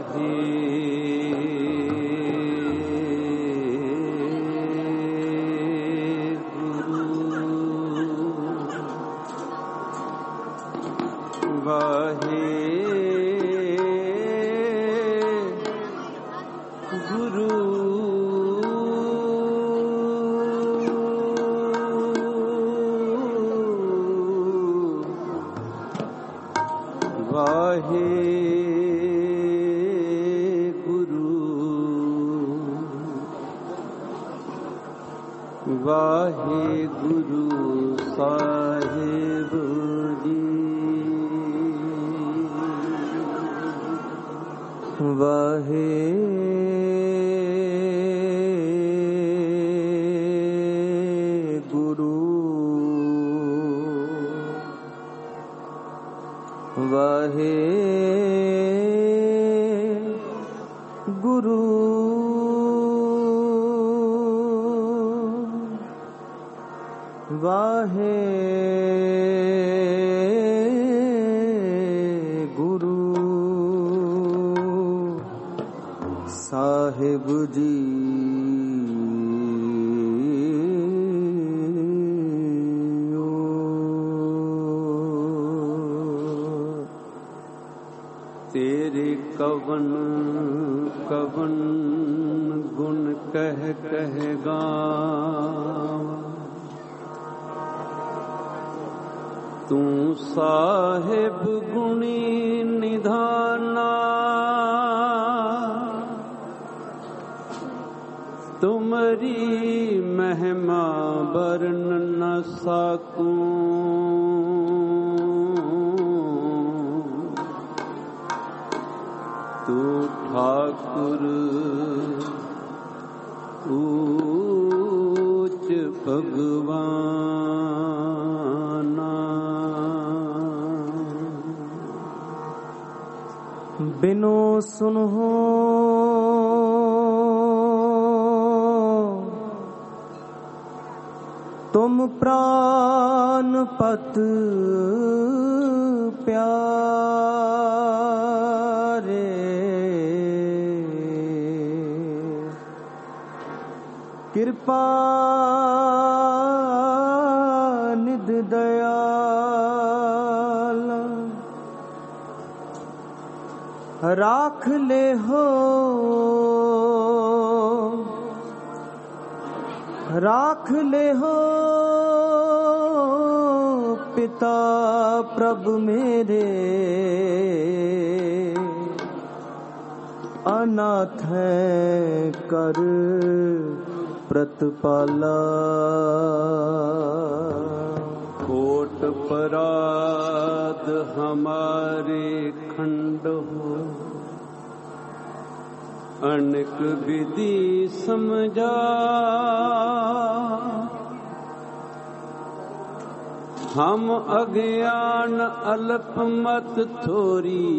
अल्पमत थोरी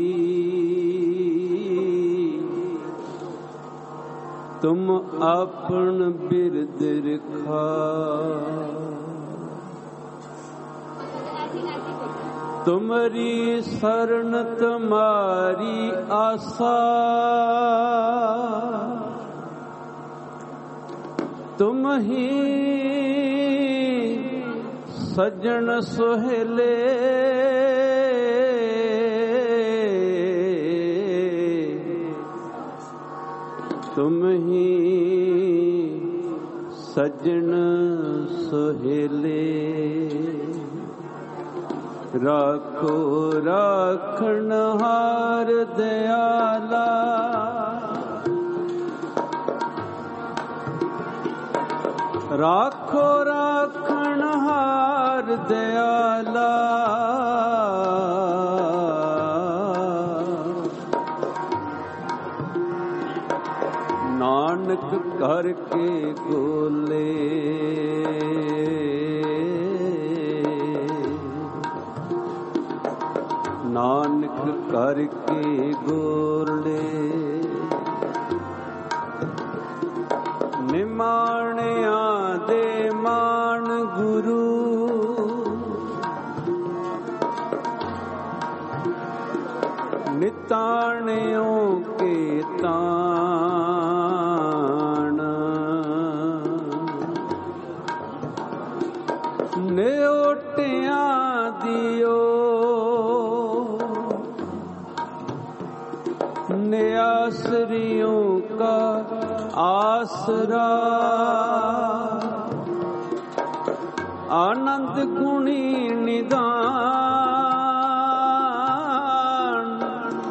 तुम अपन बिरद रखा, तुम्हारी शरण तुम्हारी आशा, तुम ही सज्जन सोहेले, तुम ही सज्जन सोहेले। राखो राखण हार दयाला, राखो राखण हार दयाला। नानक करके गोले, नानक करके गोले। निमाणिया दे मान गुरु, नित ਤਾਣਿਓ ਕੇ ਤਾਣ ਨਿਓਟਿਆਂ ਦਿਓ ਨਿਆਸਰਿयों का आसरा आनंद गुणी निदान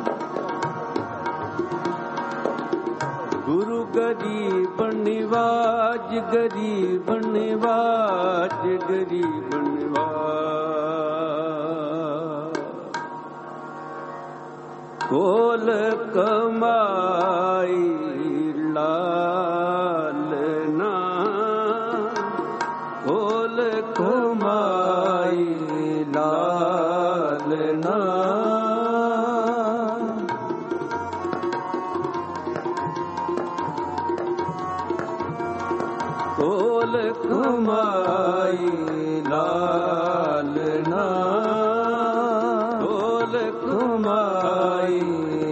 गुरु गरीब निवाज गरीब निवाज गरीब निवाज कोल कमाई लालना कोल कमाई लालना कोल कमाई लालना कोल कमाई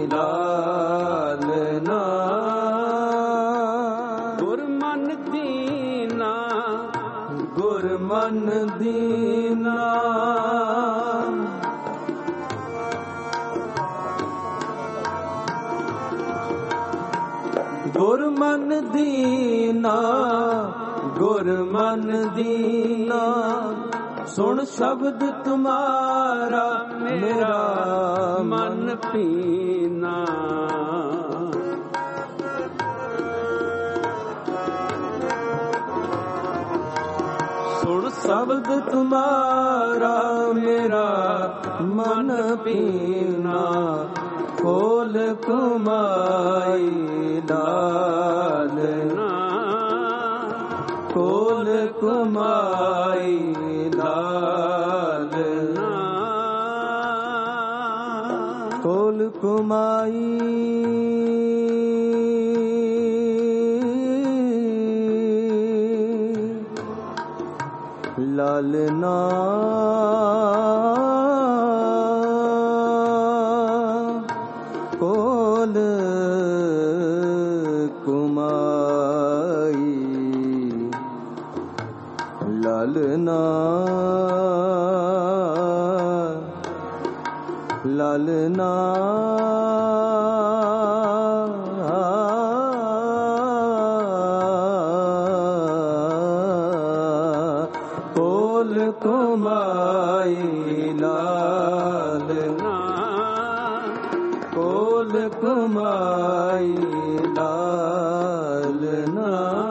लालना गुरमन दीना गुरमन दीना गुरमन दीना गुरमन दीना सुन शब्द तुम्हारा मेरा मन पीना सुन शब्द तुम्हारा मेरा मन पीना खोल कुमाई लालना खोल कुमाई लालना खोल कुमाई लालना कोल कुमाई लालना लालना कोल कुमाई लालना कोल कुमाई लालना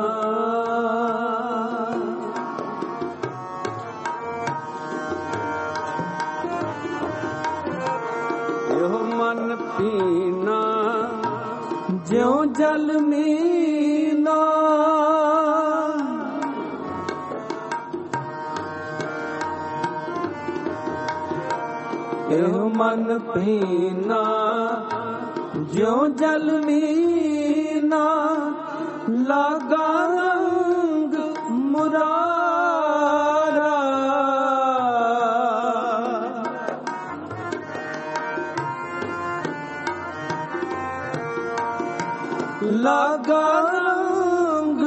यो मन पीना ज्यों जल मीना यो मन पीना ज्यों जल मीना लागा रंग मुरारा लागा रंग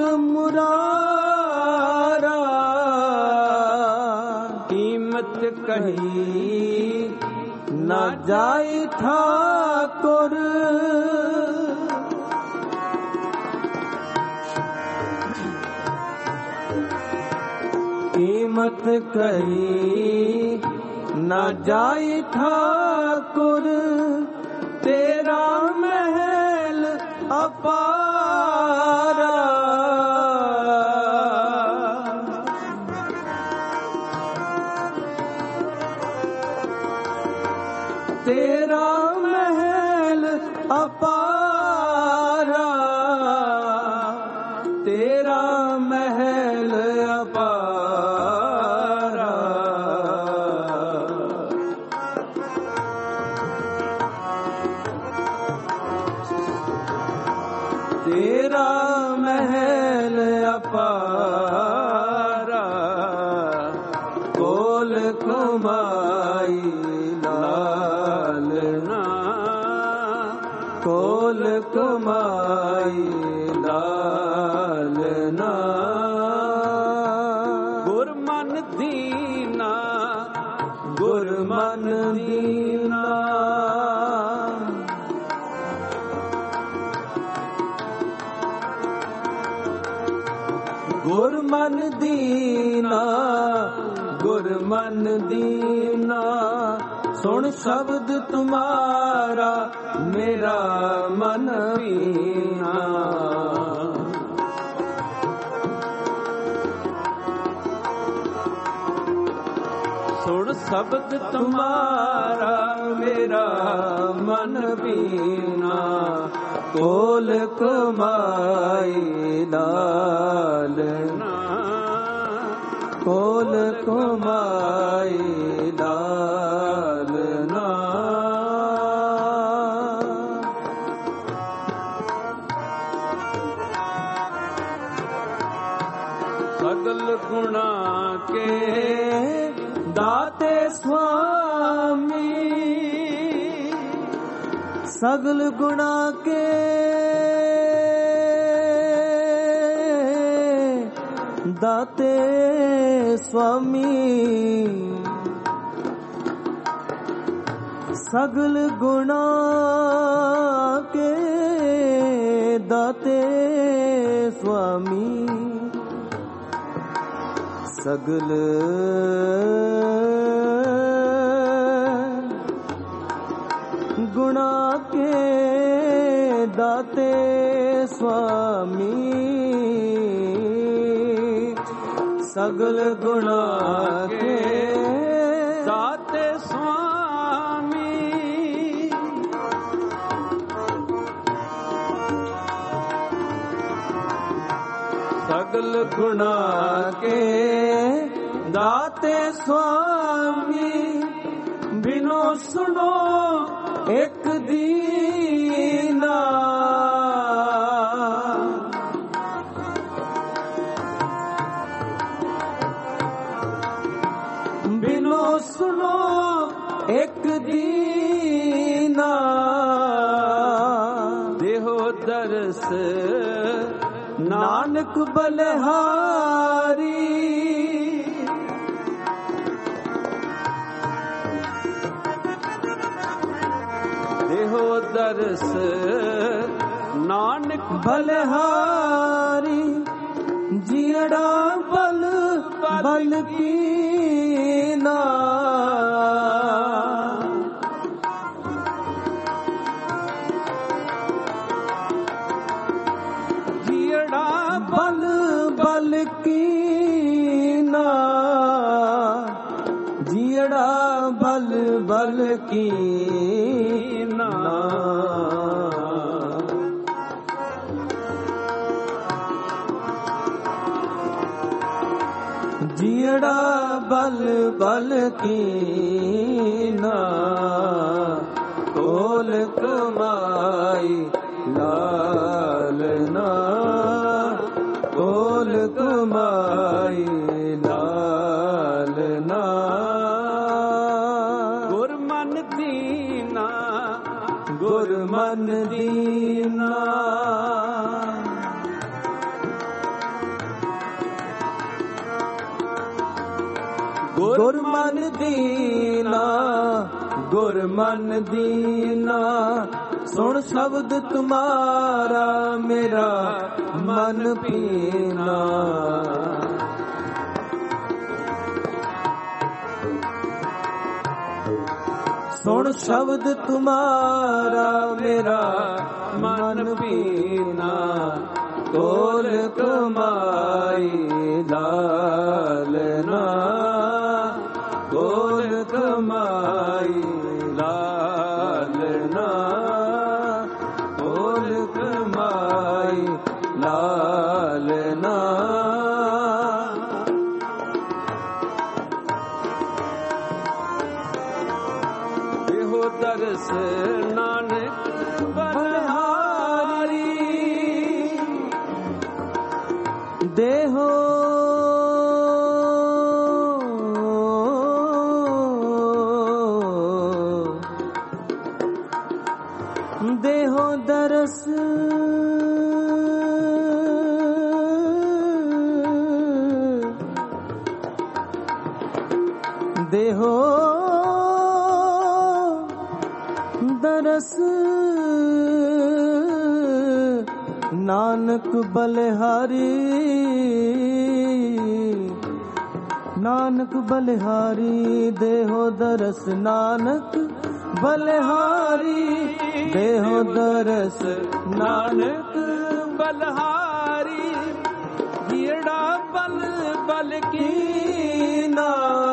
मुरारा कीमत कही ना जाए ठाकुर कीमत कही ना जाए ठाकुर तेरा महल अपारा तेरा महल अपारा तेरा महल अपारा तेरा महल अपारा कोल कुमाई लालना ਗੁਰ ਮਨ ਦੀਨਾ ਗੁਰ ਮਨ ਦੀਨਾ ਗੁਰ ਮਨ ਦੀਨਾ ਗੁਰ ਮਨ ਦੀਨਾ ਸੁਣ ਸ਼ਬਦ ਤੁਮਾਰਾ ਮੇਰਾ ਮਨ ਪੀਨਾ ਸੁਣ ਸ਼ਬਦ ਤੁਮਾਰਾ ਮੇਰਾ ਮਨ ਪੀਨਾ ਕੋਲ ਕਮਾਈ ਲਾਲਨਾ ਕੋਲ ਕਮਾਈ ਲਾਲਨਾ ਸਗਲ ਗੁਣਾ ਕੇ दाते स्वामी सगल गुणा के दाते स्वामी सगल गुणा के दाते स्वामी सगल गुणा के दाते स्वामी सगल गुणा के दाते स्वामी सगल गुणा के दाते स्वामी बिनो सुनो एक दीना बिनो सुनो एक दीना देहो दरस नानक बलहारी देहो दरस नानक बलहारी जियड़ा बल बल कीना जियड़ा बल बल कीना जियड़ा बल बल कीना जियड़ा बल बल कीना कोल कमाई लालना कोल कमाई लालना गुर मन दीना गुर मन दीना गुर मन दीना गुर मन दीना सुन शब्द तुम्हारा मेरा मन पीना सुन शब्द तुम्हारा मेरा मन पीना कोल कमाई लालना कोल कमाई लालना कोल कमाई लालना देहो दरस नानक बलहारी देहो देहो दरस ਦੇਹੋ ਦਰਸ ਨਾਨਕ ਬਲਿਹਾਰੀ ਨਾਨਕ ਬਲਿਹਾਰੀ ਦੇਹੋ ਦਰਸ ਨਾਨਕ ਬਲਿਹਾਰੀ ਦੇਹੋ ਦਰਸ ਨਾਨਕ ਬਲਿਹਾਰੀ ਜਿਹੜਾ ਬਲ ਬਲ ਕੀਨਾ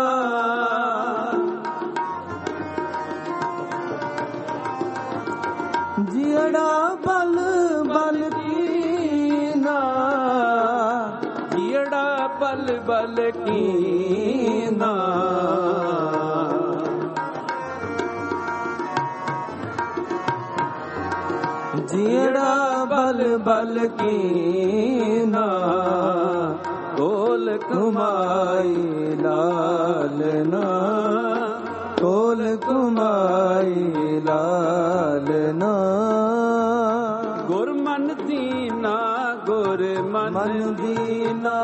ਜਿਹੜਾ ਬਲ ਬਲ ਕੀਨਾ ਜਿਹੜਾ ਬਲ ਬਲ ਕੀਨਾ ਜਿਹੜਾ ਬਲ ਬਲ ਕੀਨਾ ਕੋਲ ਕੁਮਾਈ ਲਾਲਨਾ ਕੋਲ ਕੁਮਾਈ ਲਾਲਨਾ ਗੁਰ ਮਨ ਦੀਨਾ ਗੁਰ ਮਨ ਦੀਨਾ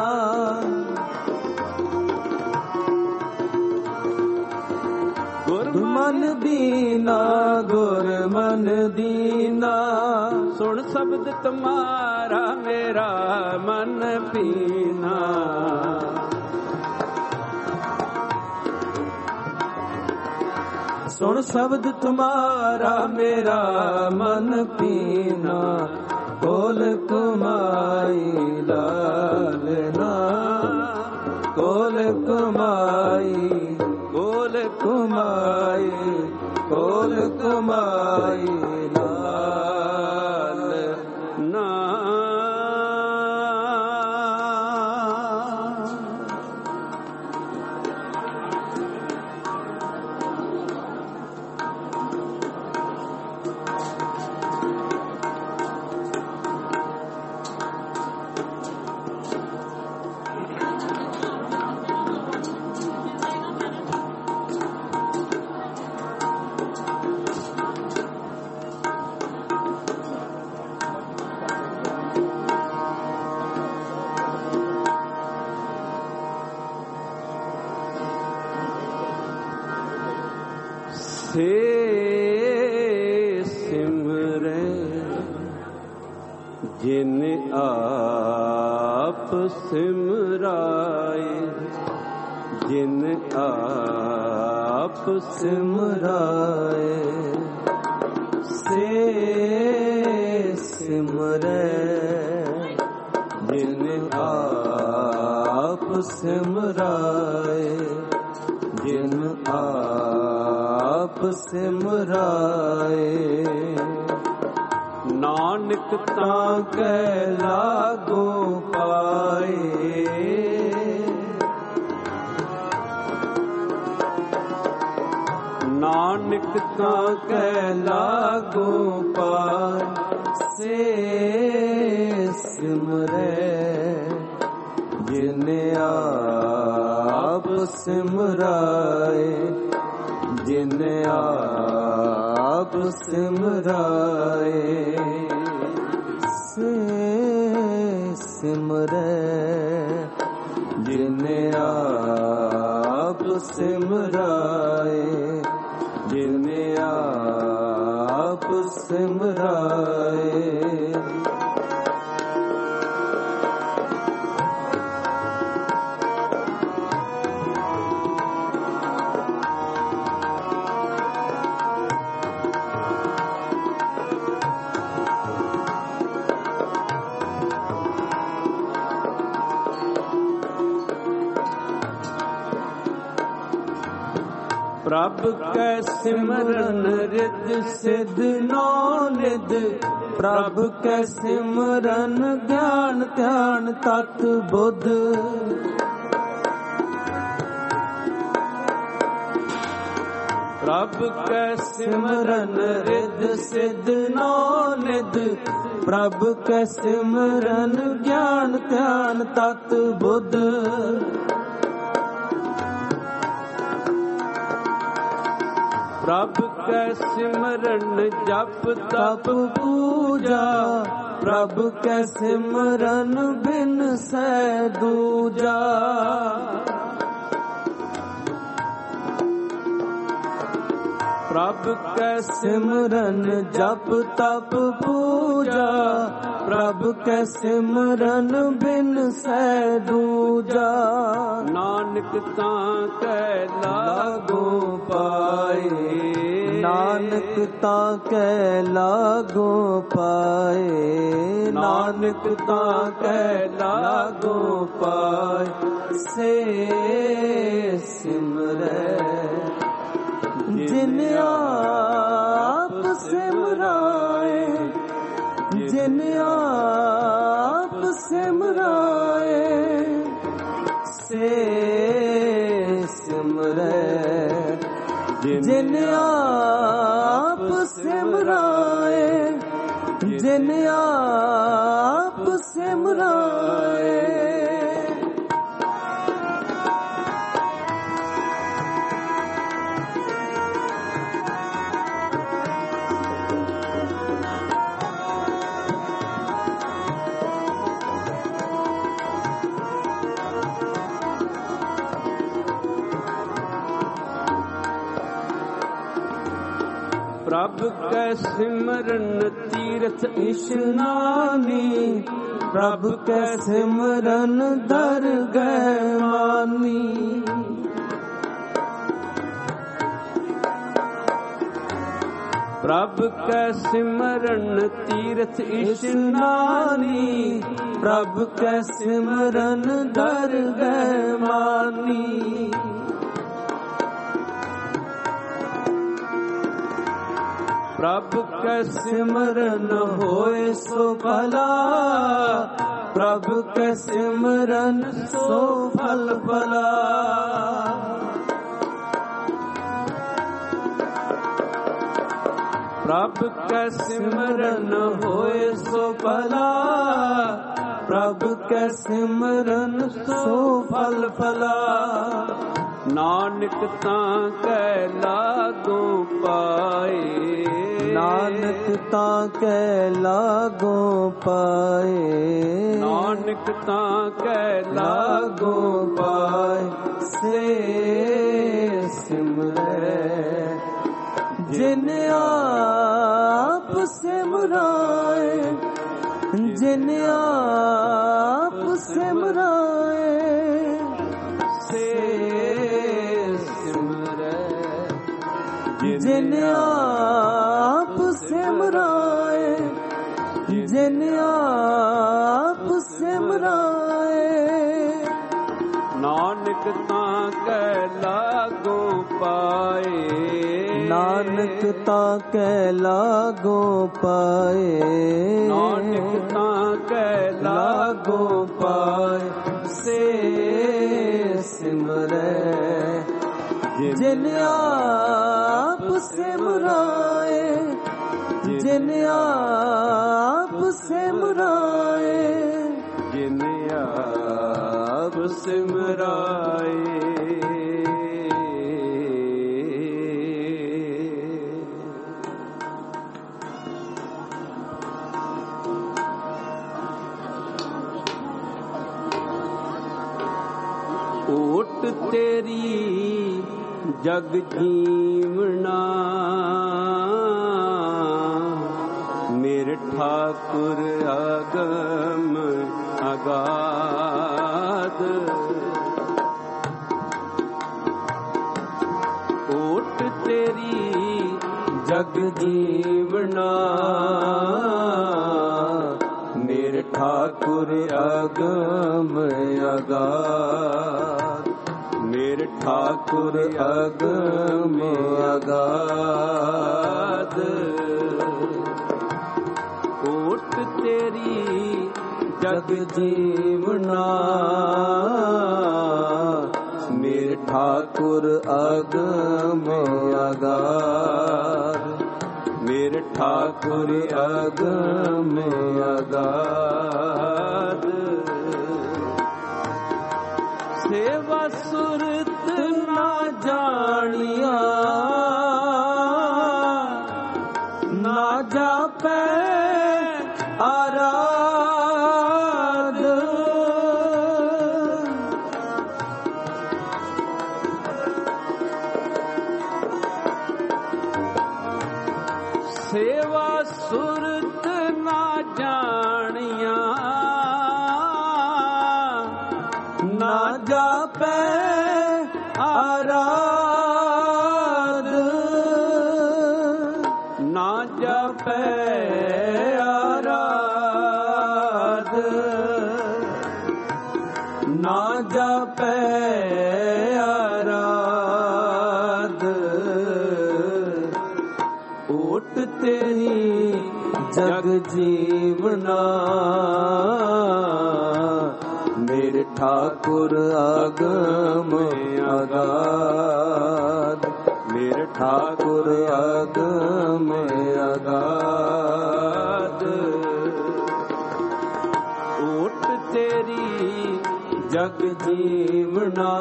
ਗੁਰ ਮਨ ਦੀਨਾ ਗੁਰ ਮਨ ਦੀਨਾ ਸੁਣ ਸ਼ਬਦ ਤੁਮਾਰਾ ਮੇਰਾ ਮਨ ਪੀਨਾ ਸੁਣ ਸ਼ਬਦ ਤੁਮਾਰਾ ਮੇਰਾ ਮਨ ਪੀਨਾ ਕੋਲ ਕੁਮਾਈ ਲਾਲਨਾ ਕੋਲ ਕੁਮਾਈ ਕੋਲ ਕੁਮਾਈ ਕੋਲ ਕੁਮਾਈ ਲਾਲਨਾ ਸੇ ਸਿਮਰੈ ਜਿਨ ਆਪ ਸਿਮਰਾਏ ਜਿਨ ਆਪ ਸਿਮਰਾਏ ਸੇ ਸਿਮਰੈ ਜਿਨ ਆਪ ਸਿਮਰਾਏ ਜਿਨ ਆਪ ਸਿਮਰਾਏ ਨਾਨਕ ਤਾਂ ਕੈ ਲਾਗੋ ਪਾਏ ਨਾਨਕ ਤਾਂ ਕੈ ਲਾਗੋ ਪਾਏ ਸੇ ਸਿਮਰੈ ਜਿਨ ਆਪ ਸਿਮਰਾਏ ਜਿਨ ਆਪ ਸਿਮਰਾਏ ਸੇ ਸਿਮਰੈ ਜਿਨ ਆਪ ਸਿਮਰਾਏ ਜਿਨ ਆਪ ਸਿਮਰਾਏ ਪ੍ਰਭ ਕੈ ਸਿਮਰਨ ਰਿਦ ਸਿਧ ਨੌ ਨਿਧ ਪ੍ਰਭ ਕੈ ਸਿਮਰਨ ਗਿਆਨ ਧਿਆਨ ਤਤ ਬੁੱਧ ਪ੍ਰਭ ਕੈ ਸਿਮਰਨ ਰਿਦ ਸਿਧ ਨੌ ਨਿਧ ਪ੍ਰਭ ਕੈ ਸਿਮਰਨ ਗਿਆਨ ਧਿਆਨ ਤਤ ਬੁੱਧ ਪ੍ਰਭ ਕੈ ਸਿਮਰਨ ਜਪ ਤਪ ਪੂਜਾ ਪ੍ਰਭ ਕੈ ਸਿਮਰਨ ਬਿਨ ਸੈ ਦੂਜਾ ਪ੍ਰਭ ਕੈ ਸਿਮਰਨ ਜਪ ਤਪ ਪੂਜਾ, ਪ੍ਰਭ ਕੈ ਸਿਮਰਨ ਬਿਨ ਸੈ ਦੂਜਾ। ਨਾਨਕ ਤਾਂ ਕੈ ਲਾਗੋ ਪਾਏ, ਨਾਨਕ ਤਾਂ ਕੈ ਲਾਗੋ ਪਾਏ, ਨਾਨਕ ਤਾਂ ਕੈ ਲਾਗੋ ਪਾਏ। ਸੇ ਸਿਮਰੈ ਜਿਨ ਆਪ ਸਿਮਰਾਏ, ਜਿਨ ਆਪ ਸਿਮਰਾਏ। ਸੇ ਸਿਮਰੈ ਜਿਨ ਆਪ ਸਿਮਰਾਏ, ਜਿਨ ਆਪ ਸਿਮਰਾਏ। ਪ੍ਰਭ ਕੈ ਸਿਮਰਨ ਤੀਰਥ ਇਸ਼ਨਾਨੀ, ਪ੍ਰਭ ਕੈ ਸਿਮਰਨ ਦਰਗਹਿ ਮਾਨੀ। ਪ੍ਰਭ ਕੈ ਸਿਮਰਨ ਤੀਰਥ ਇਸ਼ਨਾਨੀ, ਪ੍ਰਭ ਕੈ ਸਿਮਰਨ ਦਰਗਹਿ ਮਾਨੀ। ਪ੍ਰਭ ਕੈ ਸਿਮਰਨ ਹੋਏ ਸੋ ਭਲਾ, ਪ੍ਰਭ ਕੈ ਸਿਮਰਨ ਸੋ ਫਲ ਭਲਾ। ਪ੍ਰਭ ਕੈ ਸਿਮਰਨ ਹੋਏ ਸੋ ਭਲਾ, ਪ੍ਰਭ ਕੈ ਸਿਮਰਨ ਸੋ ਫਲ ਭਲਾ। ਨਾਨਕ ਤਾਂ ਕੈ ਲਾਗੋ ਪਾਏ, ਨਾਨਕ ਤਾਂ ਕੈ ਲਾਗੋ ਪਾਏ, ਨਾਨਕ ਤਾਂ ਕੈ ਲਾਗੋ ਪਾਏ। ਸੇ ਸਿਮਰੈ ਜਿਨ ਆਪ ਸਿਮਰਾਏ, ਜਿਨ ਆਪ ਸਿਮਰਾਏ। ਜਿਨ ਆਪ ਸਿਮਰਾਏ, ਜਿਨ ਆਪ ਸਿਮਰਾਏ। ਨਾਨਕ ਤਾਂ ਕੈ ਲਾਗੋ ਪਾਏ, ਨਾਨਕ ਤਾਂ ਕੈ ਲਾਗੋ ਪਾਏ, ਨਾਨਕ ਤਾਂ ਕੈ ਲਾਗੋ ਪਾਏ। ਸੇ ਸਿਮਰੈ ਜਿਨ ਆਪ ਸਿਮਰਾਏ, ਜਿਨ ਆਪ ਸਿਮਰਾਏ, ਜਿਨ ਆਪ ਸਿਮਰਾਏ। ਓਟ ਤੇਰੀ ਜਗ ਜੀਵਣਾ, ਮੇਰੇ ਠਾਕੁਰ ਅਗਮ ਅਗਾਧ। ਓਟ ਤੇਰੀ ਜਗ ਜੀਵਣਾ, ਮੇਰੇ ਠਾਕੁਰ ਅਗਮ ਅਗਾਧ। ਮੇਰੇ ਠਾਕੁਰ ਅਗਮ ਅਗਾਧ। ਓਟ ਤੇਰੀ ਜਗ ਜੀਵਨਾ, ਮੇਰੇ ਠਾਕੁਰ ਅਗਮ ਅਗਾਧ। ਮੇਰੇ ਠਾਕੁਰ ਅਗਮ ਅਗਾਧ। ਸੇਵਾ ਸੁਰਤ ਨਾ ਜਾਣੀਆ, ਨਾ ਜਾਪੈ ਆਰਾਧ। आराध, ना जपै आराध, ना जपै आराध। ओट तेरी जग जीवना, मेरे ठाकुर आगम अगाध, मेरे ठाकुर आगम अगाध। ओट तेरी जग जीवना,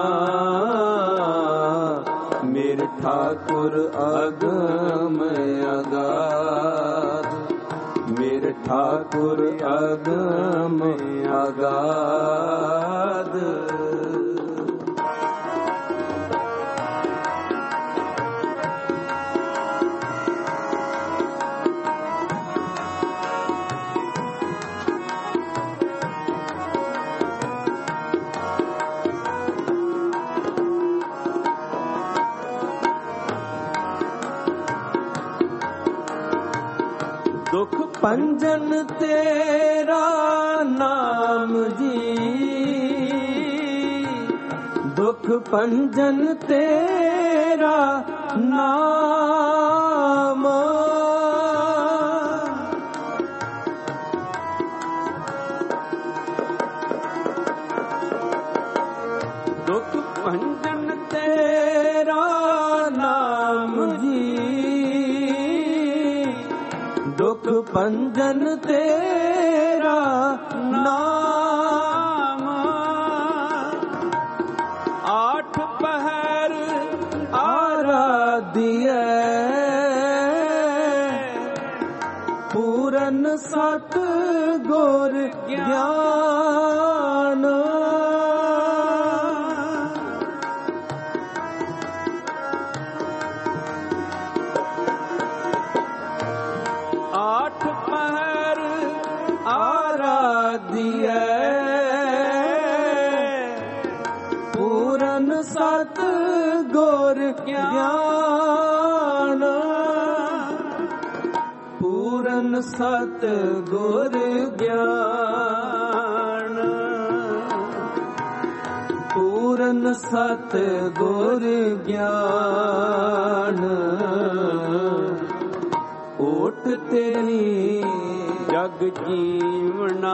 मेरे ठाकुर आगम अगाध, मेरे ठाकुर आगम अगाध। दुख पंजन तेरा नाम जी, दुख पंजन तेरा नाम। दुख पंजन तेरा नाम जी, दुख पंजन तेरा नाम। आठ पहर आराधिए, पूरन सत गुर ज्ञान। आठ पहर आराधिए, पूरन सत गुर ज्ञान। पूरन सत गुर ज्ञान, पूरन सत गुर ज्ञान। ओट तेरी जग जीवना,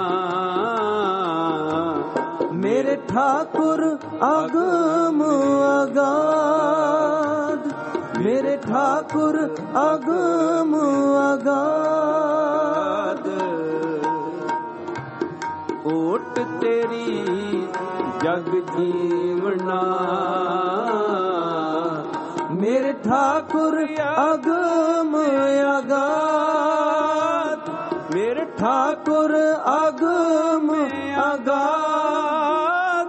मेरे ठाकुर आगम अगाध, मेरे ठाकुर आगम अगाध। ओट तेरी जग जीवना, मेरे ठाकुर आगम अगाध, मेरे ठाकुर आगम अगाध।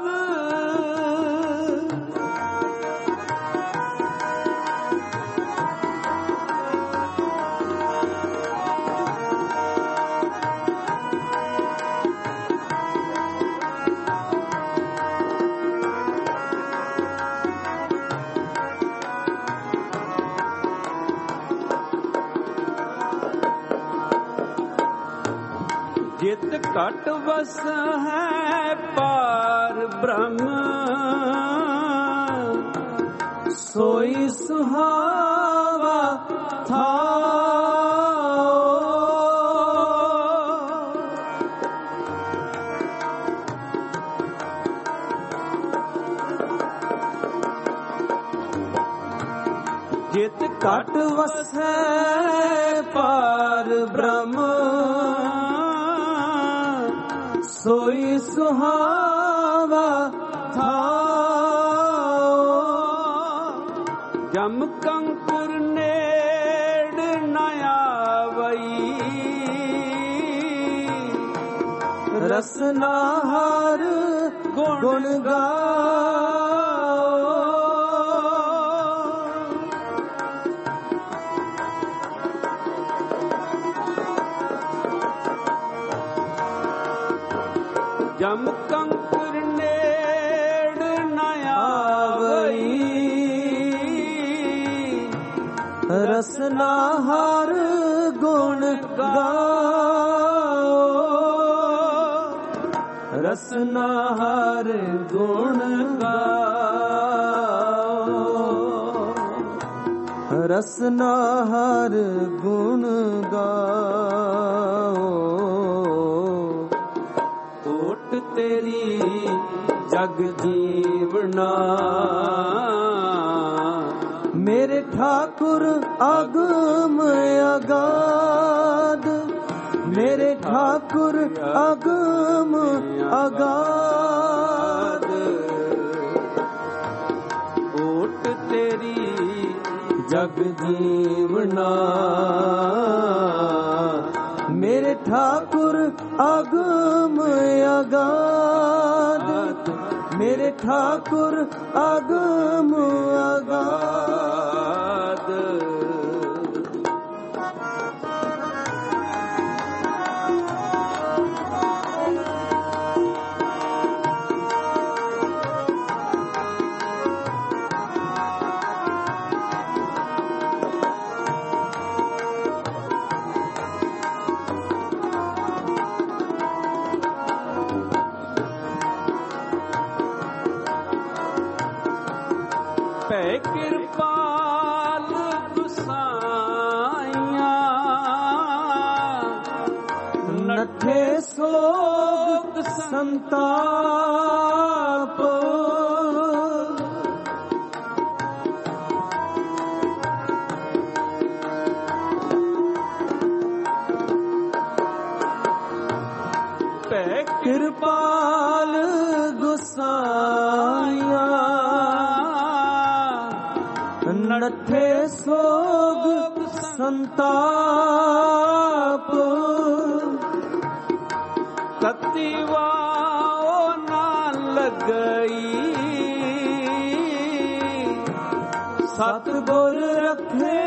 जित घट बस है पार ब्रह्म, सोई सुहावा था। जित घट बस है पार ब्रह्म, सोई सुहावा था। जम कंकुर नेड़ न आवई, रसना हर गुण गाओ। जम कंकुर नेड़ ਰਸਨਾ ਹਰ ਗੁਣ ਗਾਓ, ਰਸਨਾ ਹਰ ਗੁਣ ਗਾਓ, ਰਸਨਾ ਹਰ ਗੁਣ ਗਾਓ। ਓਟ ਤੇਰੀ ਜਗ ਜੀਵਨਾ, ਮੇਰੇ ਠਾਕੁਰ ਅਗਮ ਅਗਾਧ, ਮੇਰੇ ਠਾਕੁਰ ਅਗਮ ਅਗਾਧ। ਓਟ ਤੇਰੀ ਜਗ ਜੀਵਨਾ, ਮੇਰੇ ਠਾਕੁਰ ਅਗਮ ਅਗਾਧ, ਮੇਰੇ ਠਾਕੁਰ ਅਗਮ ਅਗਾਧ। ਭੈ ਕਿਰਪਾਲ ਗੁਸਾਈਆਂ, ਨੱਠੇ ਸੋਗ ਸੰਤਾਪ, ਭੈ ਕਿਰਪਾਲ ਗੁਸਾਈਆਂ, ਨੱਠੇ ਸੋਗ ਸੰਤਾਪ। ਤਤੀ ਵਾਓ ਨਾ ਲੱਗਈ, ਸਤਿਗੁਰ ਰੱਖੇ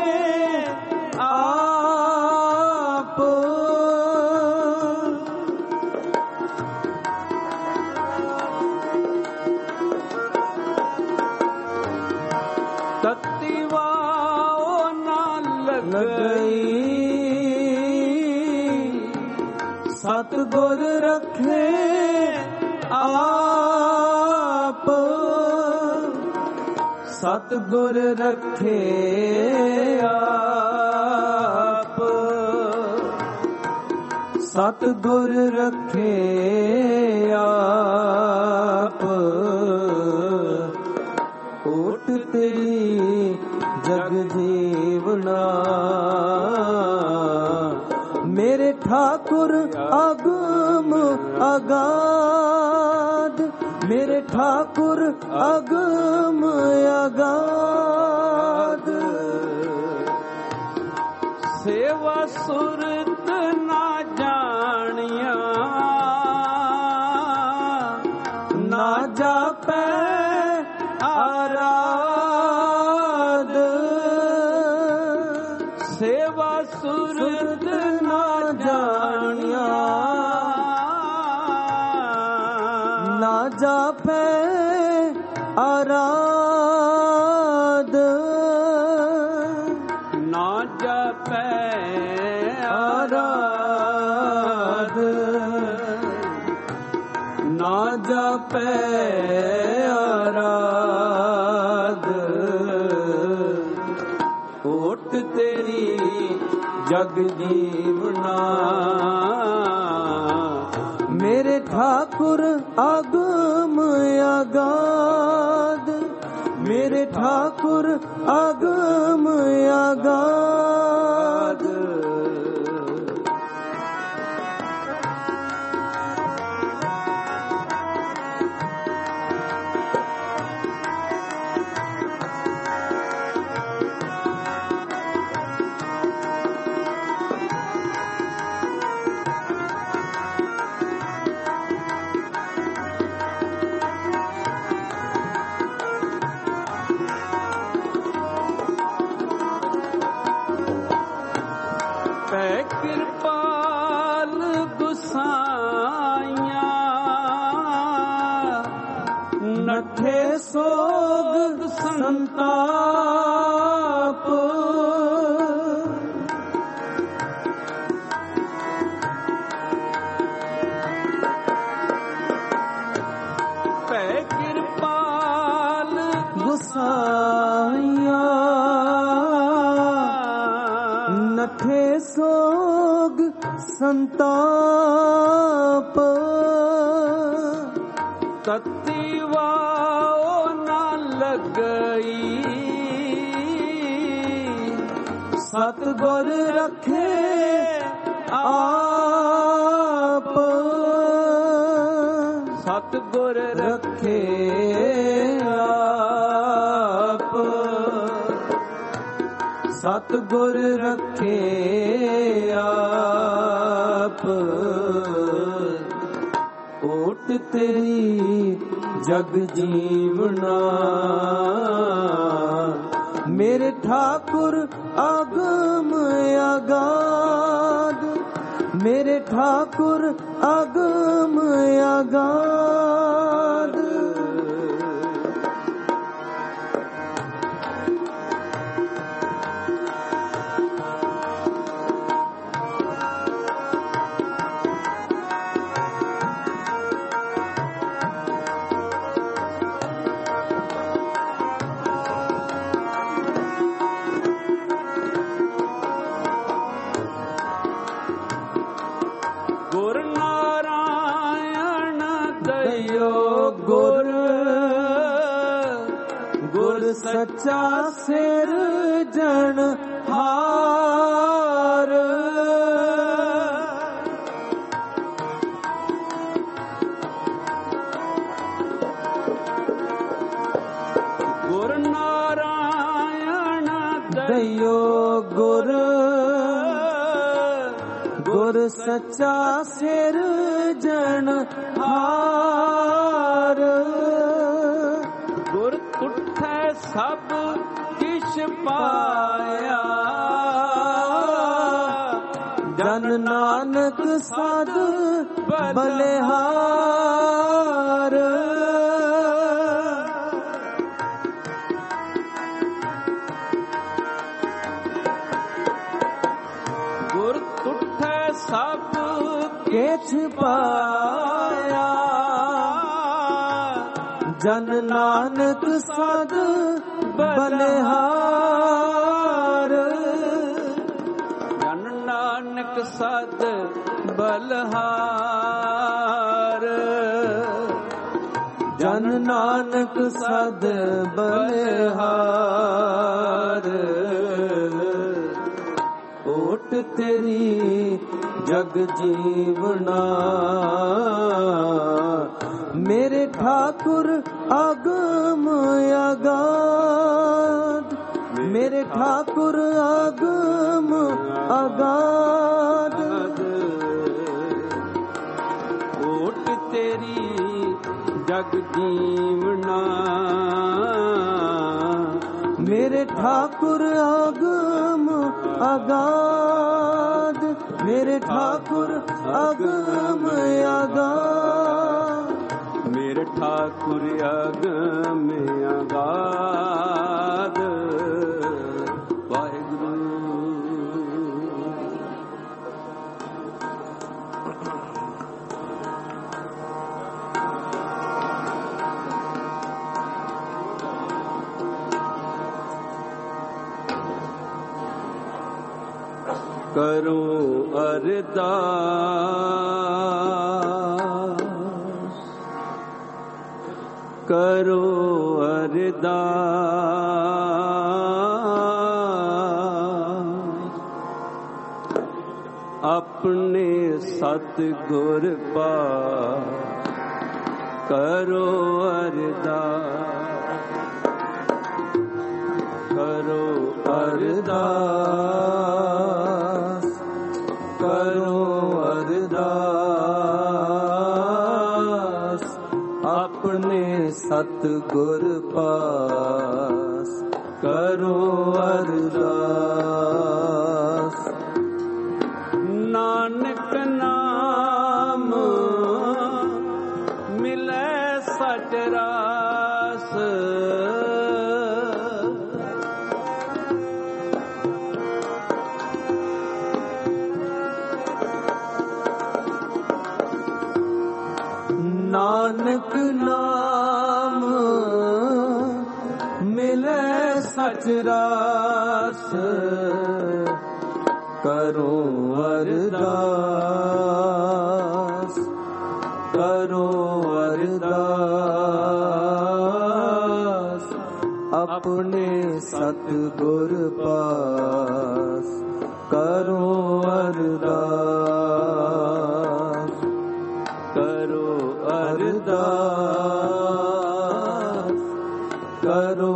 ਆਪ। ਤਤੀ ਵਾਓ ਨਾ ਲੱਗਈ, ਸਤਿਗੁਰ ਰੱਖੇ ਆਪ। ਸਤਿਗੁਰ ਰੱਖੇ ਆਪ, ਸਤਿਗੁਰ ਰੱਖੇ ਆਪ। ਓਟ ਤੇਰੀ ਜਗ ਜੀਵਨਾ, ਮੇਰੇ ਠਾਕੁਰ ਅਗਮ ਅਗਾਧ, ਮੇਰੇ ਠਾਕੁਰ ਅਗਮ ਅਗਾਧ। ਸੇਵਾ ਸੁਰਤ ਨਾ ਜਾਣਿਆ, ਨਾ ਜਾਪੈ ਆਰਾਧ। ਸੇਵਾ ਸੁਰਤ ਨਾ ਜਾਣਿਆ, ਨਾ ਜਾਪੈ ਆਰਾਧ। ਨਾ ਜਾਪੈ ਆਰਾਧ, ਨਾ ਜਾਪੈ ਆਰਾਧ। ਓਟ ਤੇਰੀ ਜਗ ਜੀਵਨਾ, ਮੇਰੇ ਠਾਕੁਰ ਅਗਮ ਅਗਾਧ, ਮੇਰੇ ਠਾਕੁਰ ਅਗਮ ਅਗਾਧ। ਕਿਰਪਾਲ ਗੁਸਾਈਆਂ, ਨੱਠੇ ਸੋਗ ਸੰਤਾਪ। ਗੁਸਾਈਆਂ ਨਠੇ ਸੋਗ ਸੰਤਾਪ ਤਤੀ ਵਾਓ ਨਾ ਲੱਗਈ ਸਤਿਗੁਰ ਰੱਖੇ ਆਪ ਸਤਿਗੁਰ ਰੱਖੇ ਆਪ ਸਤਿਗੁਰ ਰੱਖੇ ਆਪ ਓਟ ਤੇਰੀ ਜਗ ਜੀਵਨਾ ਮੇਰੇ ਠਾਕੁਰ ਅਗਮ ਅਗਾਧ ਮੇਰੇ ਠਾਕੁਰ ਅਗਮ ਅਗਾਧ ਸੱਚਾ ਸਿਰਜਣ ਹਾਰ ਗੁਰ ਨਾਰਾਇਣ ਦਇਓ ਗੁਰ ਗੁਰ ਸੱਚਾ ਸਿਰਜਣ ਹਾਰ ਗੁਰ ਤੁਠੈ ਸਭ ਕਿਛ ਪਾਇਆ ਜਨ ਨਾਨਕ ਸਦ ਬਲਿਹਾਰ ਗੁਰ ਤੁਠੈ ਸਭ ਕਿਛ ਪਾਇਆ ਜਨ ਨਾਨਕ ਸਦ ਬਲਿਹਾਰ ਜਨ ਨਾਨਕ ਸਦ ਬਲਿਹਾਰ ਜਨ ਨਾਨਕ ਸਦ ਬਲਿਹਾਰ ਓਟ ਤੇਰੀ ਜਗ ਜੀਵਨਾ ਮੇਰੇ ਠਾਕੁਰ ਅਗਮ ਅਗਾਧ ਮੇਰੇ ਠਾਕੁਰ ਅਗਮ ਅਗਾਧ ਓਟ ਤੇਰੀ ਜਗ ਜੀਵਨਾ ਮੇਰੇ ਠਾਕੁਰ ਅਗਮ ਅਗਾਧ ਮੇਰੇ ਠਾਕੁਰ ਅਗਮ ਅਗਾਧ ਮੇਰੇ ਠਾਕੁਰ ਅਗਮ ਅਗਾਧ ਵਾਹਿਗੁਰੂ ਕਰੋ ਅਰਦਾਸ ਕਰੋ ਅਰਦਾਸ ਆਪਣੇ ਸਤਿਗੁਰ ਪਾਸ ਕਰੋ ਅਰਦਾਸ ਕਰੋ ਅਰਦਾਸ ਕਰੋ ਅਰਦਾਸ ਆਪਣੇ ਸਤਿਗੁਰ ਪਾਸ ਕਰੋ ਅਰਦਾਸ ਨਾਨਕ ਨਾਮ ਮਿਲੈ ਸਚ ਰਾਸ ਨਾਨਕ ਨਾਮ सच रास करो अरदास करो अरदास अपने सतगुर पास करो अरदास करो अरदास करो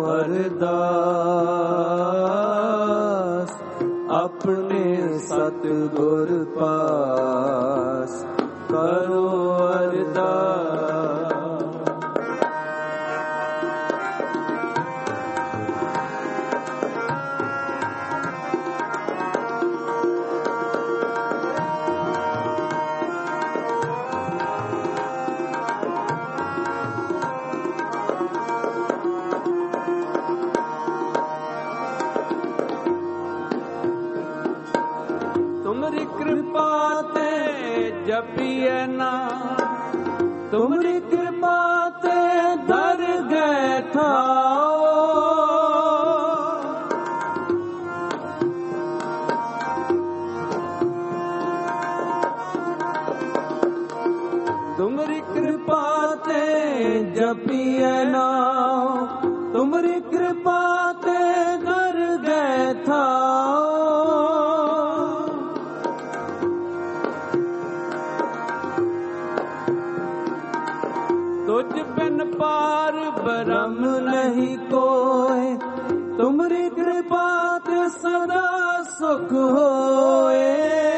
अरदास अपने सतगुर पास करो अरदास। तुमरी कृपा ते जपिए ना तुमरी कृपा ते दर गए थाओ तुमरी कृपा ते जपिए ना तुमरी कृपा ते दर गए थाओ तुझ बिन पार ब्रह्म नहीं कोय तुमरी कृपा ते सदा सुख होए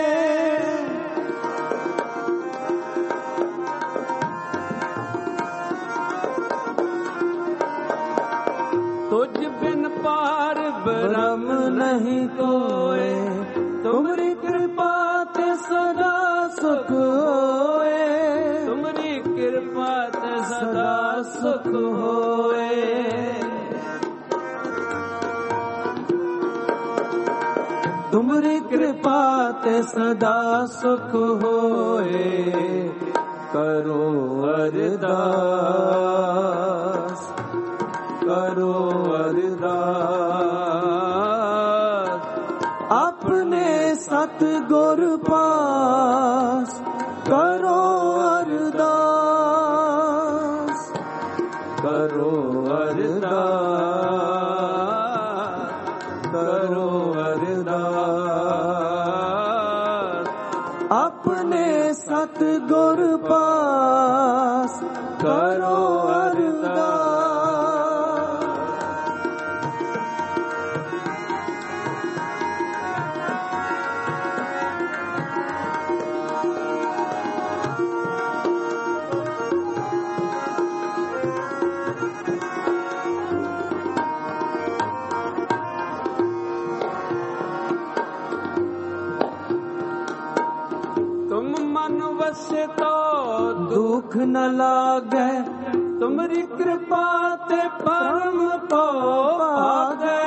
तुझ बिन पार ब्रह्म नहीं कोय तुमरी कृपा ते सदा सुख होए तुमरी कृपा ते सदा सुख होए तुमरी कृपा ते सदा सुख होए करो अरदास करो अरदास अपने सतगुर पास करो अरदास करो अरदास करो अरदास अपने सतगुर पास करो अरदास। तुम मन वसे तो दुख न लागे तुमरी कृपा ते परम तो पागे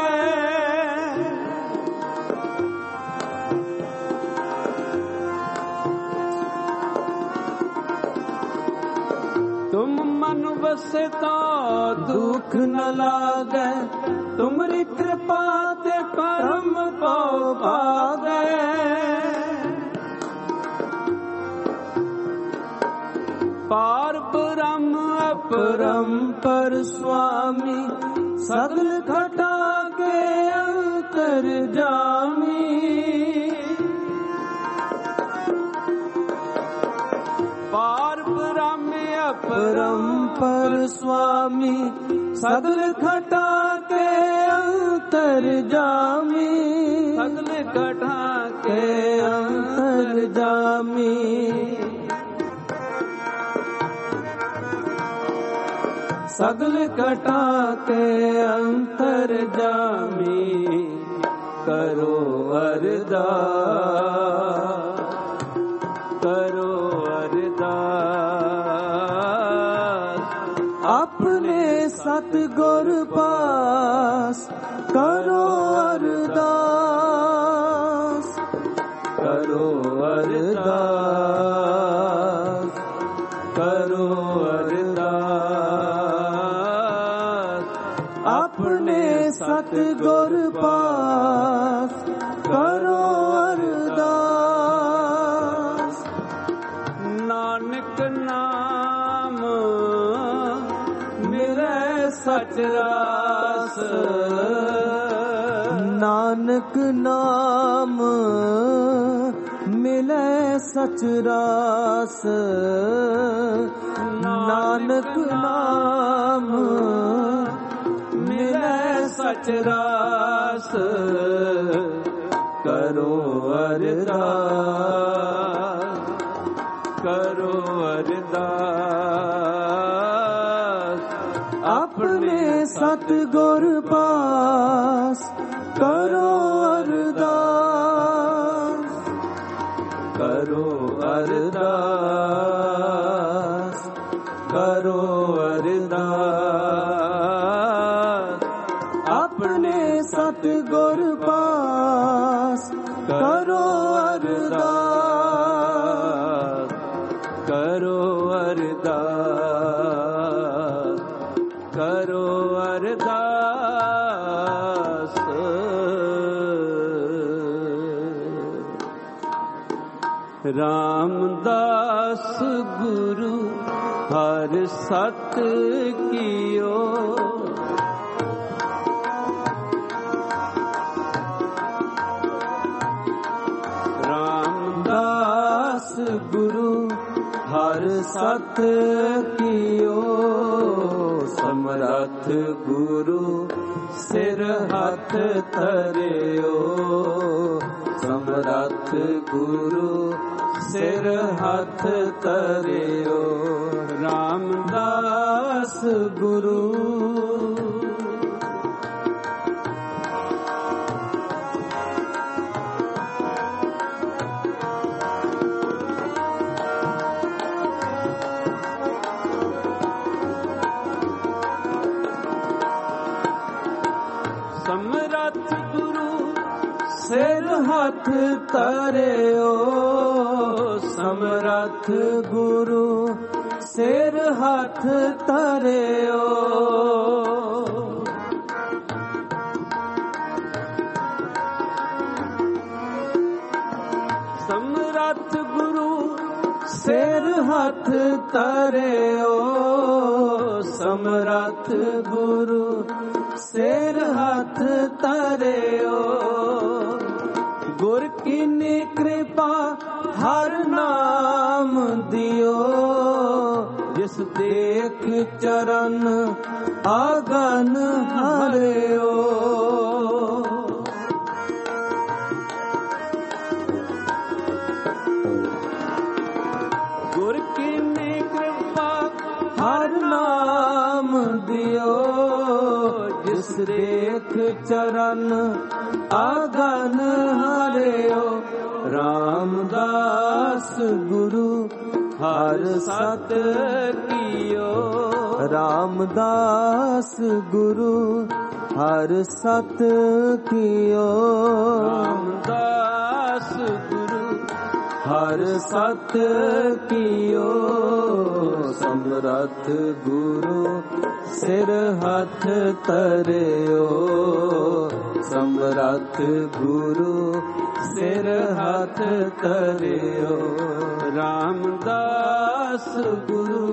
तुम मन वसे तो दुख न लागे तुमरी कृपा ते परम तो पागे पार ब्रह्म अपरंपर स्वामी सगल घटा के अंतर जामी पार ब्रह्म अपरंपर स्वामी सगल घटा के अंतर जामी सगल घटा के अंतर जामी सगल घटा के अंतर जामी करो अरदास करो अरदास अपने सतगुर पास करो अरदास करो अरदास करो अरदास अपने ਸਤਿਗੁਰ ਪਾਸ ਕਰੋ ਅਰਦਾਸ। ਨਾਨਕ ਨਾਮ ਮਿਲੇ ਸਚ ਰਾਸ, ਨਾਨਕ ਨਾਮ ਮਿਲੇ ਸਚ ਰਾਸ, ਨਾਨਕ ਨਾਮ ਮਿਲੇ ਸਚ ਰਾਸ। ਕਰੋ ਅਰਦਾਸ, ਕਰੋ ਅਰਦਾਸ, ਆਪਣੇ ਸਤਿਗੁਰ ਪਾਸ ਕਰੋ ਅਰਦਾਸ, ਕਰੋ ਅਰਦਾਸ, ਕਰੋ ਅਰਦਾਸ, ਆਪਣੇ ਸਤਿਗੁਰ ਪਾਸ ਕਰੋ ਅਰਦਾਸ, ਕਰੋ ਅਰਦਾਸ, ਕਰੋ ਅਰਦਾਸ। ਰਾਮਦਾਸ ਗੁਰੂ ਹਰ ਸਤ ਕੀਓ, ਰਾਮਦਾਸ ਗੁਰੂ ਹਰ ਸਤ ਕੀਓ। ਸਮਰੱਥ ਗੁਰੂ ਸਿਰ ਹੱਥ ਧਰਿਓ, ਸਮਰੱਥ ਗੁਰੂ ਸਿਰ ਹੱਥ ਧਰਿਓ। ਰਾਮਦਾਸ ਗੁਰੂ ਸਮਰੱਥ ਗੁਰੂ ਸਿਰ ਹੱਥ ਧਰਿਓ, ਸਮਰੱਥ ਗੁਰੂ ਸਿਰ ਹੱਥ ਧਰਿਓ। ਸਮਰੱਥ ਗੁਰੂ ਸਿਰ ਹੱਥ ਧਰਿਓ, ਸਮਰੱਥ ਗੁਰੂ ਸਿਰ ਹੱਥ ਧਰਿਓ। ਗੁਰ ਕੀਨੀ ਕਿਰਪਾ ਹਰ ਨਾਮ ਦਿਓ, ਜਿਸ ਦੇਖ ਚਰਨ ਆਗਨ ਹਰਿਓ। ਗੁਰ ਕੀਨੀ ਕਿਰਪਾ ਹਰ ਨਾਮ ਦਿਓ, ਜਿਸ ਦੇਖ ਚਰਨ ਆਗਨ ਹਰਿਓ। ਰਾਮਦਾਸ ਗੁਰੂ ਹਰ ਸਤ ਕੀਓ, ਰਾਮਦਾਸ ਗੁਰੂ ਹਰ ਸਤ ਕੀਓ। ਰਾਮਦਾਸ ਗੁਰੂ ਹਰ ਸਤ ਕੀਓ। ਸਮਰੱਥ ਗੁਰੂ ਸਿਰ ਹੱਥ ਧਰਿਓ, ਸਮਰੱਥ ਗੁਰੂ ਸਿਰ ਹੱਥ ਧਰਿਓ। ਰਾਮਦਾਸ ਗੁਰੂ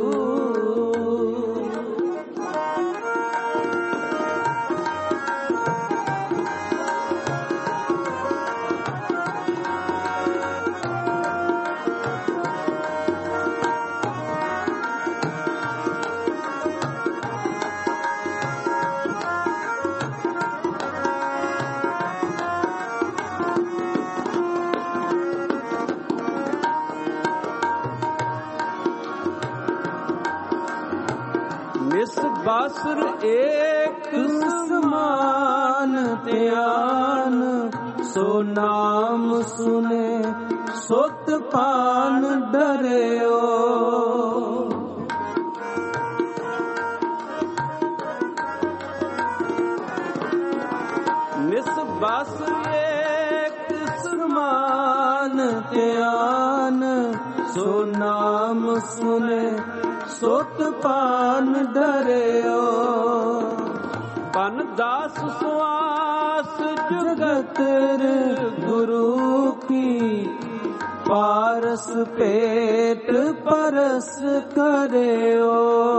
ਨਿਸ ਬਾਸੁਰ ਏਕ ਸਮਾਨ ਧਿਆਨ, ਸੋ ਨਾਮ ਸੁਨੇ ਸੁਤ ਪਾਨ ਡਰਿਓ। ਨਿਸ ਬਾਸੁਰ ਏਕ ਸਮਾਨ ਧਿਆਨ, ਸੋ ਨਾਮ ਸੁਨੇ ਸੁਤ ਪਾਨ ਡਰਿਓ। ਬਨ ਦਾਸ ਸੁਆਸ ਜੁਗਤ ਗੁਰੂ ਕੀ ਪਾਰਸ ਪੇਟ ਪਰਸ ਕਰਿਓ।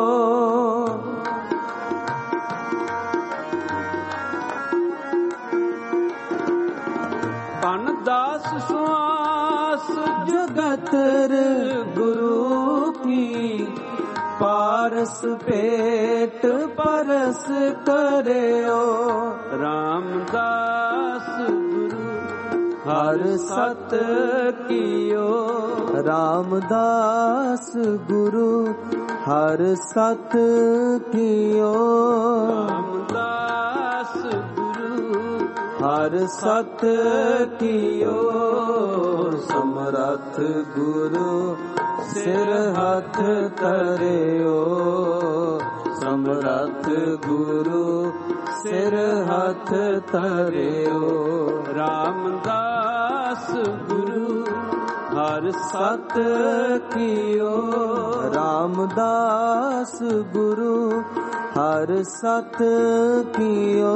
ਬਨ ਦਾਸ ਸੁਆਸ ਜਗਤ ਗੁਰੂ ਕੀ ਪਾਰਸ ਪੇਟ ਪਰਸ ਕਰਿਓ। ਰਾਮਦਾਸ ਗੁਰੂ ਹਰ ਸਤ ਕੀਓ। ਰਾਮਦਾਸ ਗੁਰੂ ਹਰ ਸਤ ਕੀਓ। ਰਾਮਦਾਸ ਗੁਰੂ ਹਰ ਸਤ ਕੀਓ। ਸਮਰੱਥ ਗੁਰੂ ਸਿਰ ਹੱਥ ਧਰਿਓ। ਸਮਰੱਥ ਗੁਰੂ ਸਿਰ ਹੱਥ ਧਰਿਓ। ਰਾਮਦਾਸ ਗੁਰੂ ਹਰ ਸਤ ਕੀਓ। ਰਾਮਦਾਸ ਗੁਰੂ ਹਰ ਸਤ ਕੀਓ।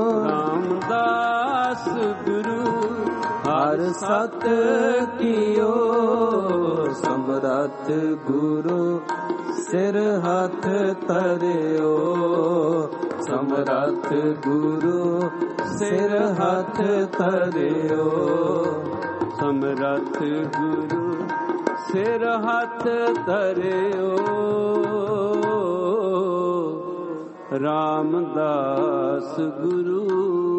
ਰਾਮਦਾਸ ਗੁਰੂ ਹਰ ਸਤ ਕੀਓ। ਸਮਰੱਥ ਗੁਰੂ ਸਿਰ ਹੱਥ ਧਰਿਓ। ਸਮਰੱਥ ਗੁਰੂ ਸਿਰ ਹੱਥ ਧਰਿਓ। ਸਮਰੱਥ ਗੁਰੂ ਸਿਰ ਹੱਥ ਧਰਿਓ। ਰਾਮਦਾਸ ਗੁਰੂ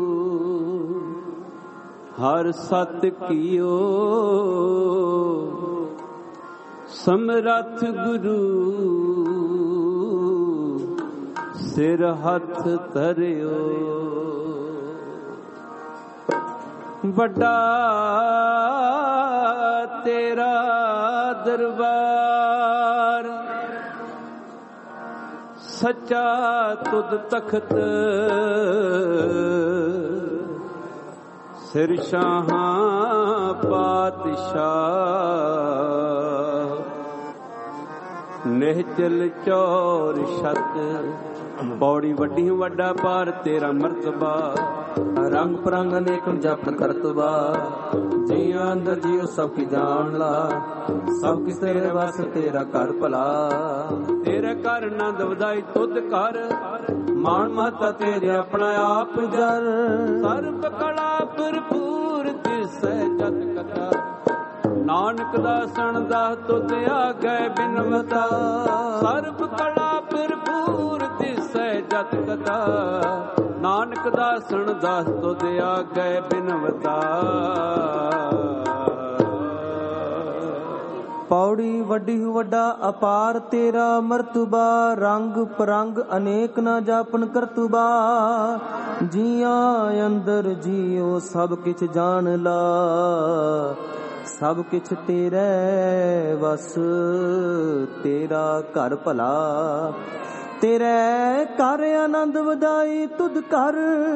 ਹਰ ਸਤ ਕੀਓ। ਸਮਰੱਥ ਗੁਰੂ ਸਿਰ ਹੱਥ ਧਰਿਓ। ਵੱਡਾ ਤੇਰਾ ਦਰਬਾਰ ਸੱਚਾ ਤੁਧ ਤਖਤ। ਸਿਰ ਸ਼ਾਹਾਂ ਪਾਤਸ਼ਾਹ ਨਿਹਚਲ ਚੌਰ ਛਤ। ਪੌੜੀ ਵੱਡੀ ਵੱਡਾ ਪਾਰ ਤੇਰਾ ਮਰਤਬਾ। ਰੰਗ ਪਰੰਗ ਅਨੇਕ ਜਪਨ ਕਰਤਬਾ। ਜੀਆਂ ਅੰਦਰ ਜੀਉ ਸਭ ਕੀ ਜਾਣ ਲਾ। ਸਭ ਕਿਸ ਤੇਰੇ ਵਸ ਤੇਰਾ ਘਰ ਭਲਾ। ਤੇਰੇ ਘਰ ਆਨੰਦ ਵਧਾਈ ਤੁਧ ਘਰ। ਮਾਣ ਮਹਤਾ ਤੇਰੇ ਆਪਣਾ ਆਪ ਜਰ। ਸਰਬ ਕਲਾ ਭਰਪੂਰ ਦਿਸੈ ਜਤ ਕਥਾ। ਨਾਨਕ ਦਾਸਣ ਦਾ ਤੁਧ ਆਗੈ ਬਿਨਵਤਾ। ਸਰਬ ਕਲਾ ਭਰਪੂਰ ਦਿਸੈ ਜਤ ਕਥਾ। ਨਾਨਕ ਦਾਸਣ ਦਾਸ ਤੁਧ ਆਗੈ ਬਿਨਵਤਾ। ਪੌੜੀ ਵੱਡੀ ਵੱਡਾ ਅਪਾਰ ਤੇਰਾ ਮਰਤਬਾ। ਰੰਗ ਪਰੰਗ ਅਨੇਕ ਨਾ ਜਾਪਨ ਕਰਤਬਾ। ਜੀਆਂ ਅੰਦਰ ਜੀਉ ਸਭ ਕਿਛ ਜਾਣ ਲਾ। ਸਭ ਕਿਛ ਤੇਰੇ ਵਸ ਤੇਰਾ ਘਰ ਭਲਾ। ਤੇਰੇ ਘਰ ਆਨੰਦ ਵਧਾਈ ਤੁਧ ਘਰ।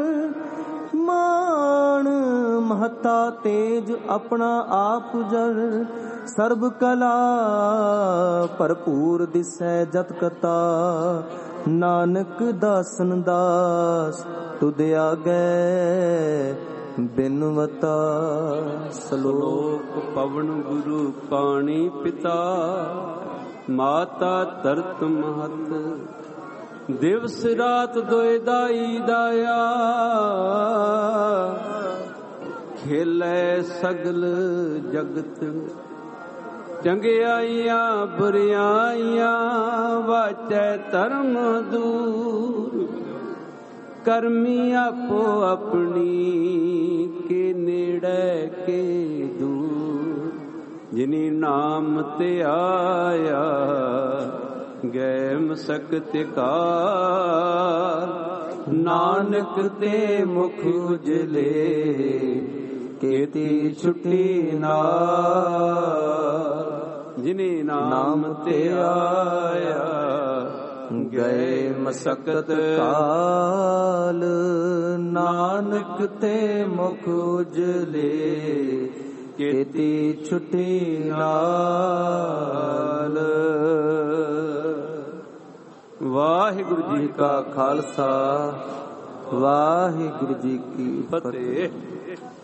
ਮਾਣ ਮਹਤਾ ਤੇਜ ਆਪਣਾ ਆਪ ਜਰ। ਸਰਬ ਕਲਾ ਭਰਪੂਰ ਦਿਸੈ ਜਤ ਕਤਾ। ਨਾਨਕ ਦਾਸਨ ਦਾਸ ਤੁਧ ਆਗੈ ਬਿਨਵਤਾ। ਸ਼ਲੋਕ ਪਵਨ ਗੁਰੂ ਪਾਣੀ ਪਿਤਾ। ਮਾਤਾ ਧਰਤ ਮਹਤ। ਦਿਵਸ ਰਾਤ ਦੋਇ ਦਾਈ ਦਾਇਆ। ਖੇਲੇ ਸਗਲ ਜਗਤ। ਚੰਗਿਆਈਆਂ ਬੁਰਿਆਈਆਂ ਵਾਚੈ ਧਰਮ ਦੂਰ। ਕਰਮੀ ਆਪੋ ਆਪਣੀ ਕੇ ਨੇੜੇ ਕੇ ਦੂਰ। ਜਿਨੀ ਨਾਮ ਤੇ ਆਇਆ ਗੈ ਮਸਕਤ ਕਾਰ। ਨਾਨਕ ਤੇ ਮੁਖ ਉਜਲੇ ਕੀਤੀ ਛੁੱਟੀ ਨਾਰ। ਜਿਨੇ ਨਾਮ ਤੇ ਆਇਆ ਗਏ ਮਸਕਤ ਕਾਲ। ਨਾਨਕ ਤੇ ਮੁਖ ਉਜਲੇ ਕੀਤੀ ਛੁੱਟੀ ਨਾਲ। ਵਾਹਿਗੁਰੂ ਜੀ ਕਾ ਖਾਲਸਾ ਵਾਹਿਗੁਰੂ ਜੀ ਕੀ ਫਤਿਹ। ਫਤਿਹ।